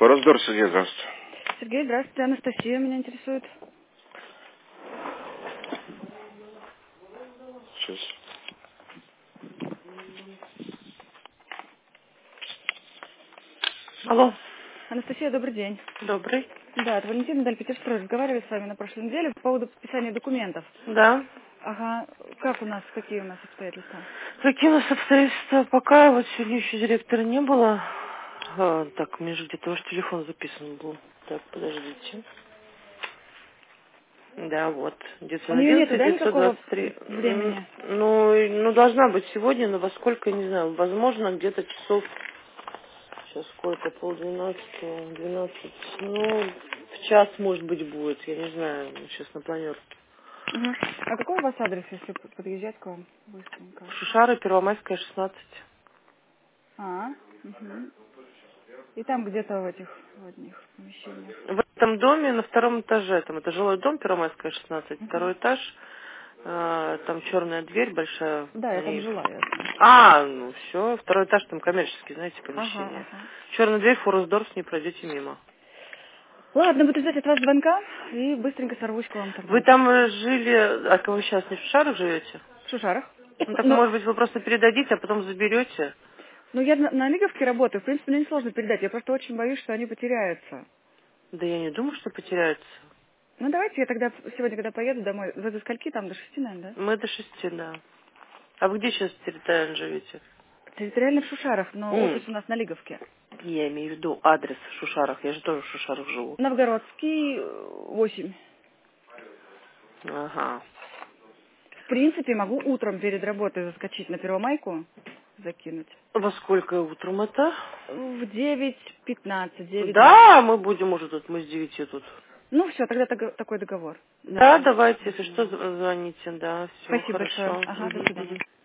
Форосдор, Сергей, здравствуйте. Сергей, здравствуйте. Анастасия меня интересует. Сейчас. Алло. Анастасия, добрый день. Добрый. Да, это Валентина Дальпетерстрой. Разговаривали с вами на прошлой неделе по поводу подписания документов. Да. Ага. Какие у нас обстоятельства? Какие у нас обстоятельства? Пока вот сегодня еще директора не было. Так, у меня же где-то ваш телефон записан был. Так, подождите. Да, вот. У 911 нее нету, да, никакого 923. времени? Ну, должна быть сегодня, но во сколько, я не знаю. Возможно, где-то часов... Сейчас сколько? 11:30, 12. Ну, в час, может быть, будет. Я не знаю. Сейчас на планерке. Угу. А какой у вас адрес, если подъезжать к вам быстренько? Шушары, Первомайская, 16. Угу. И там где-то в этих помещениях. В этом доме на втором этаже, там это жилой дом, Первомайская, 16, Угу. второй этаж, там черная дверь большая. Да, на я там ней- жила, я знаю. Ну все, второй этаж, там коммерческие, знаете, помещения. Ага. Черная дверь, Форсдор, с ней пройдете мимо. Ладно, буду ждать от вас звонка и быстренько сорвусь к вам тогда. Вы там жили, а вы сейчас не в Шушарах живете? В Шушарах. Ну так, Но может быть, вы просто передадите, а потом заберете? Ну, я на Лиговке работаю. В принципе, мне несложно передать. Я просто очень боюсь, что они потеряются. Да я не думаю, что потеряется. Ну, давайте я тогда сегодня, когда поеду домой, вы до скольки там, до 6, наверное, да? Мы до 6, да. А вы где сейчас территориально живете? Территориально в Шушарах, но М, офис у нас на Лиговке. Я имею в виду адрес в Шушарах. Я же тоже в Шушарах живу. Новгородский, 8. Ага. В принципе, могу утром перед работой заскочить на Первомайку, закинуть. Во сколько утром это? В 9:15, 9:20. Да, мы будем уже тут, мы с 9 тут. Ну, все, тогда такой договор. Да, давайте, если что, звоните, да, все Спасибо большое. хорошо. Ага, до Мгм, свидания. мгм.